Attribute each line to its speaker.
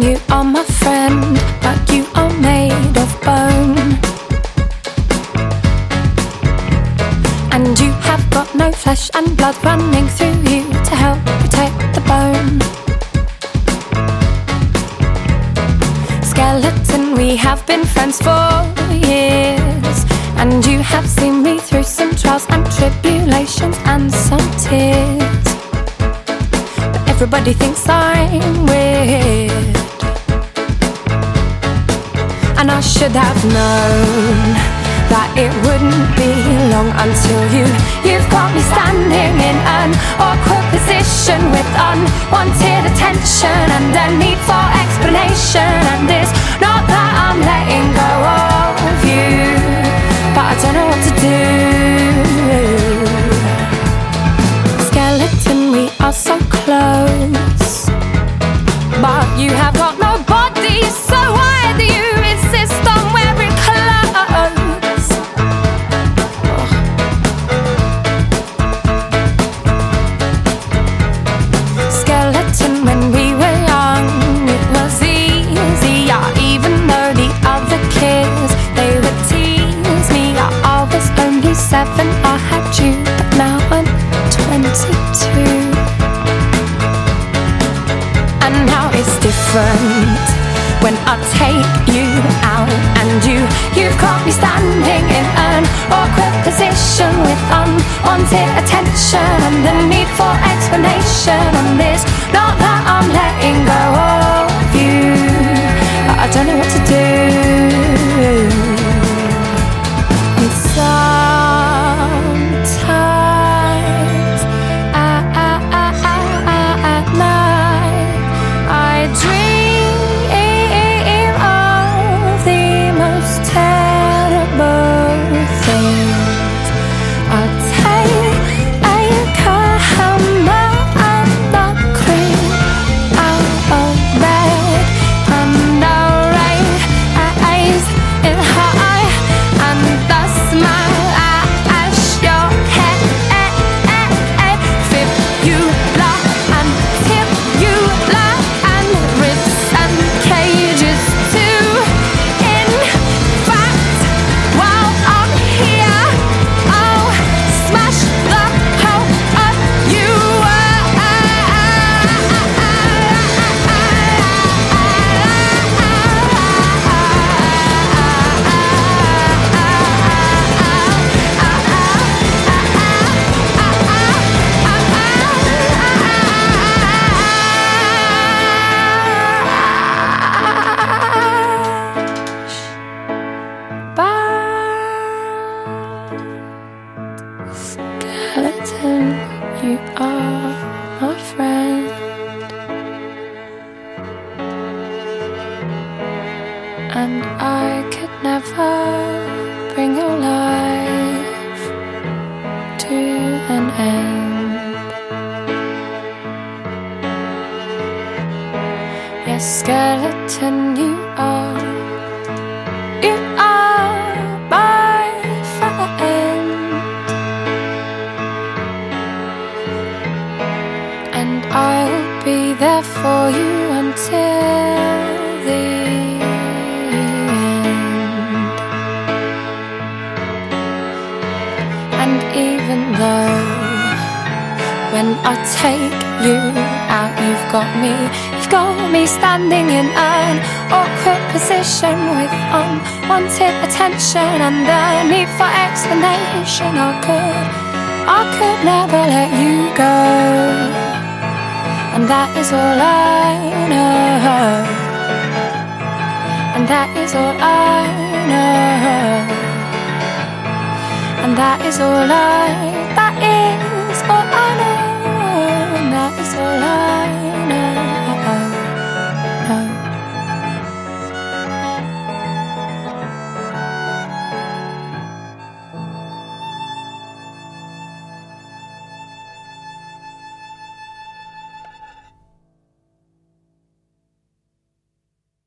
Speaker 1: you are my friend, but you are made of bone. And you have got no flesh and blood running through you to help protect the bone. Skeleton, we have been friends for years, and you have seen me through some trials and tribulations and some tears. But everybody thinks I'm weird, and I should have known that it wouldn't be long until you've got me standing in an awkward position with unwanted attention and a need for explanation. And it's not that I'm letting go of you, but I don't know what to do. Skeleton, we are so close, but you have got no body, so why do you insist on wearing clothes? Skeleton, when we were young, it was easier, even though the other kids, they would tease me. I was only 7, I had you, but now I'm 22. And now it's different when I take you out, and you've got me standing in an awkward position with unwanted attention and the need for explanation. And it's not that I'm letting go of you, but I don't know what to do. And sometimes at night I dream of the most terrible things. I take a hammer and knock clean out of bed, and I'll raise it high and dust my ash your head, flip you black and tip you black, and ribs and cages too. In fact, while I'm here, I'll smash the hell out you. Skeleton, you are my friend, and I could never bring your life to an end. Yes, skeleton, you are my friend, and I'll be there for you until the end. And even though when I take you out, you've got me standing in an awkward position with unwanted attention and the need for explanation. I could never let you go, and that is all I know, and that is all I know, and that is all I know.